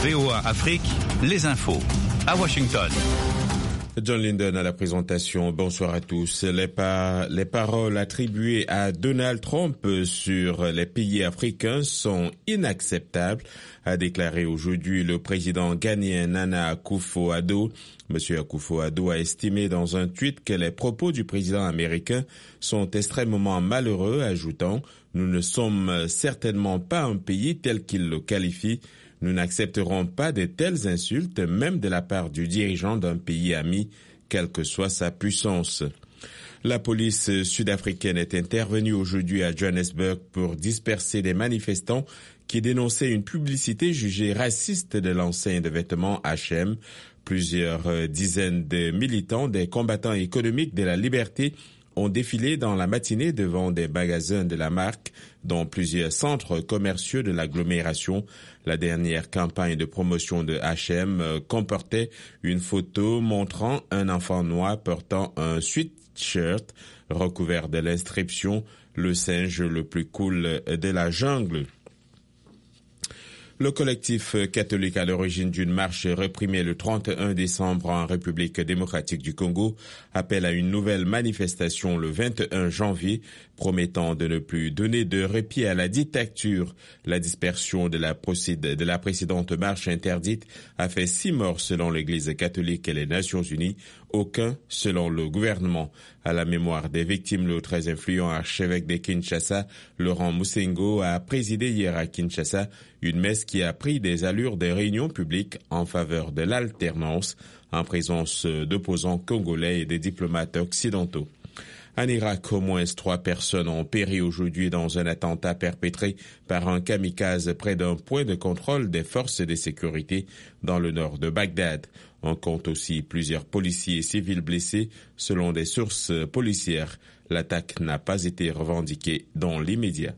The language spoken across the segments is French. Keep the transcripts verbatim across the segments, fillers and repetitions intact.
V O A Afrique, les infos. À Washington. John Linden à la présentation. Bonsoir à tous. Les, par... les paroles attribuées à Donald Trump sur les pays africains sont inacceptables, a déclaré aujourd'hui le président ghanéen Nana Akufo-Addo. Monsieur Akufo-Addo a estimé dans un tweet que les propos du président américain sont extrêmement malheureux, ajoutant « Nous ne sommes certainement pas un pays tel qu'il le qualifie. Nous n'accepterons pas de telles insultes, même de la part du dirigeant d'un pays ami, quelle que soit sa puissance. » La police sud-africaine est intervenue aujourd'hui à Johannesburg pour disperser des manifestants qui dénonçaient une publicité jugée raciste de l'enseigne de vêtements H et M. Plusieurs dizaines de militants des combattants économiques de la liberté ont défilé dans la matinée devant des magasins de la marque, dont plusieurs centres commerciaux de l'agglomération. La dernière campagne de promotion de H et M comportait une photo montrant un enfant noir portant un sweatshirt recouvert de l'inscription « Le singe le plus cool de la jungle ». Le collectif catholique à l'origine d'une marche réprimée le trente et un décembre en République démocratique du Congo appelle à une nouvelle manifestation le vingt et un janvier, promettant de ne plus donner de répit à la dictature. La dispersion de la, procéd- de la précédente marche interdite a fait six morts selon l'Église catholique et les Nations Unies, aucun selon le gouvernement. À la mémoire des victimes, le très influent archevêque de Kinshasa, Laurent Musengo, a présidé hier à Kinshasa une messe qui a pris des allures de réunion publique en faveur de l'alternance en présence d'opposants congolais et des diplomates occidentaux. En Irak, au moins trois personnes ont péri aujourd'hui dans un attentat perpétré par un kamikaze près d'un point de contrôle des forces de sécurité dans le nord de Bagdad. On compte aussi plusieurs policiers et civils blessés selon des sources policières. L'attaque n'a pas été revendiquée dans l'immédiat.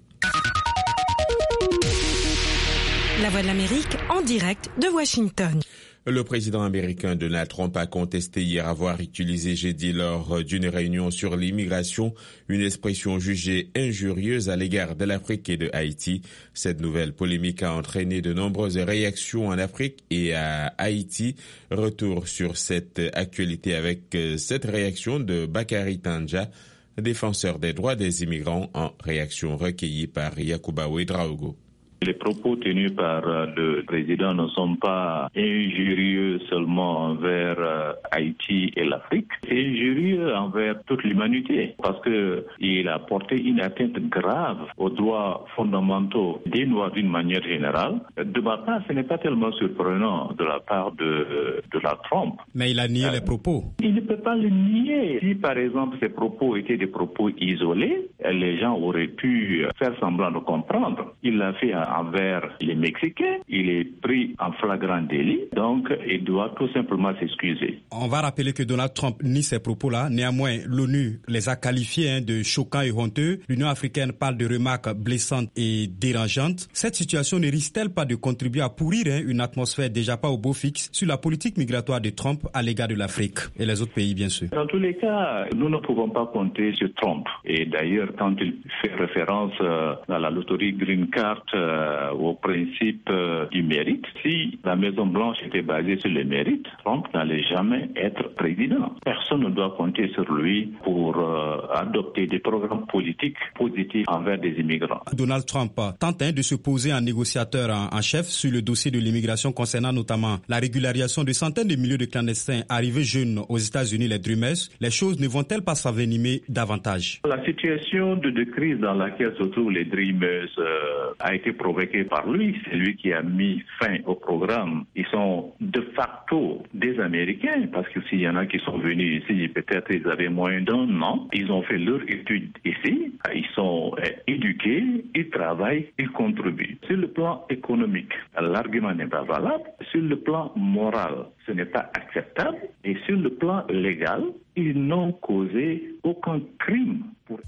La Voix de l'Amérique en direct de Washington. Le président américain Donald Trump a contesté hier avoir utilisé jeudi lors d'une réunion sur l'immigration une expression jugée injurieuse à l'égard de l'Afrique et de Haïti. Cette nouvelle polémique a entraîné de nombreuses réactions en Afrique et à Haïti. Retour sur cette actualité avec cette réaction de Bakary Tandja, défenseur des droits des immigrants, en réaction recueillie par Yacouba Ouedraogo. Les propos tenus par le président ne sont pas injurieux seulement envers Haïti et l'Afrique, c'est injurieux envers toute l'humanité parce que il a porté une atteinte grave aux droits fondamentaux des Noirs d'une manière générale. De ma part, ce n'est pas tellement surprenant de la part de Donald Trump. Mais il a nié euh, les propos. Il ne peut pas le nier. Si par exemple ces propos étaient des propos isolés, les gens auraient pu faire semblant de comprendre. Il l'a fait envers les Mexicains, il est pris en flagrant délit, donc il doit tout simplement s'excuser. On va rappeler que Donald Trump nie ces propos-là. Néanmoins, l'ONU les a qualifiés hein, de choquants et honteux. L'Union africaine parle de remarques blessantes et dérangeantes. Cette situation ne risque-t-elle pas de contribuer à pourrir hein, une atmosphère déjà pas au beau fixe sur la politique migratoire de Trump à l'égard de l'Afrique et les autres pays, bien sûr? Dans tous les cas, nous ne pouvons pas compter sur Trump. Et d'ailleurs, quand il fait référence euh, à la loterie Green Card, euh, au principe euh, du mérite. Si la Maison-Blanche était basée sur le mérite, Trump n'allait jamais être président. Personne ne doit compter sur lui pour euh, adopter des programmes politiques positifs envers des immigrants. Donald Trump tente hein, de se poser en négociateur en, en chef sur le dossier de l'immigration concernant notamment la régularisation de centaines de milliers de clandestins arrivés jeunes aux États-Unis, les Dreamers. Les choses ne vont-elles pas s'envenimer davantage? La situation de, de crise dans laquelle se trouvent les Dreamers euh, a été provoquée par lui, c'est lui qui a mis fin au programme. Ils sont de facto des Américains, parce que s'il y en a qui sont venus ici, peut-être ils avaient moins d'un an, ils ont fait leur étude ici, ils sont euh, éduqués, ils travaillent, ils contribuent. Sur le plan économique, l'argument n'est pas valable. Sur le plan moral, ce n'est pas acceptable. Et sur le plan légal, ils n'ont causé aucun crime. Pour...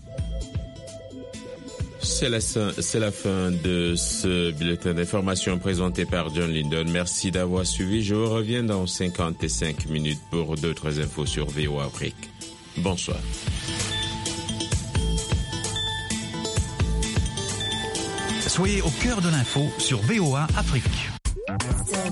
C'est la, c'est la fin de ce bulletin d'information présenté par John Linden. Merci d'avoir suivi. Je vous reviens dans cinquante-cinq minutes pour d'autres infos sur V O A Afrique. Bonsoir. Soyez au cœur de l'info sur V O A Afrique.